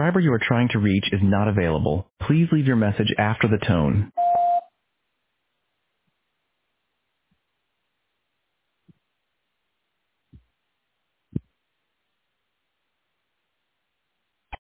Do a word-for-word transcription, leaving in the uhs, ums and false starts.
subscriber you are trying to reach is not available. Please leave your message after the tone.